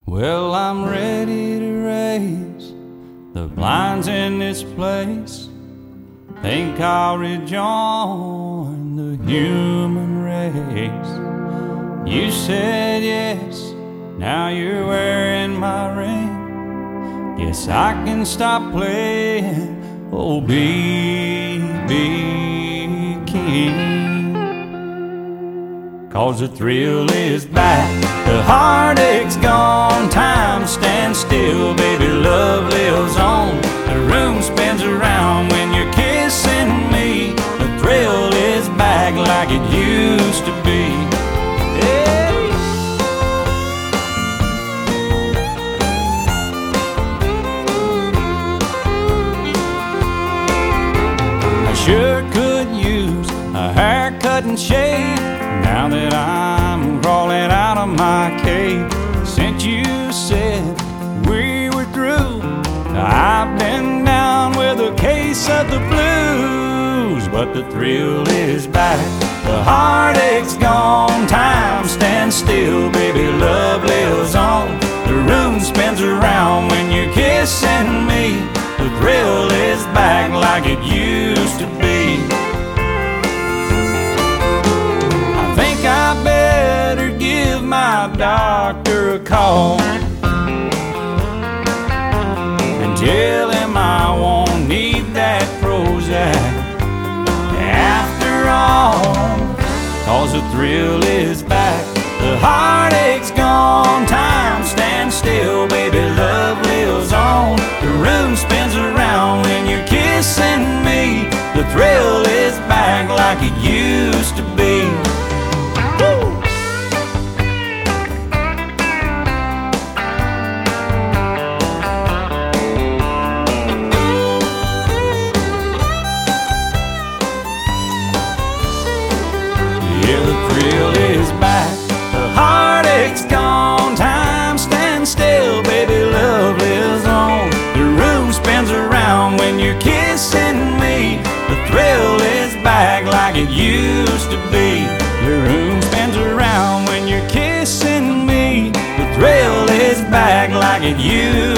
Well, I'm ready to raise the blinds in this place. Think I'll rejoin the human race. You said yes, now you're wearing my ring. Guess I can stop playing, oh, B.B. King. 'Cause the thrill is back, the heartache's gone, time stands still, baby, love lives on. The room spins around when you're kissing me. The thrill is back like it used to be. Hey. I sure could use a haircut and shave now that I'm crawling out of my cave. Since you said we were through, I've been down with a case of the blues. But the thrill is back, the heartache's gone, time stands still, baby, love lives on. The room spins around when you're kissing me. The thrill is back like it used to be. I better give my doctor a call and tell him I won't need that Prozac after all. 'Cause the thrill is back, the heartache's gone, time stands still, baby, love lives on. The room spins around when you're kissing me. The thrill is back like it used to be. Yeah, the thrill is back, the heartache's gone, time stands still, baby, love lives on. The room spins around when you're kissing me. The thrill is back like it used to be. The room spins around when you're kissing me. The thrill is back like it used to be.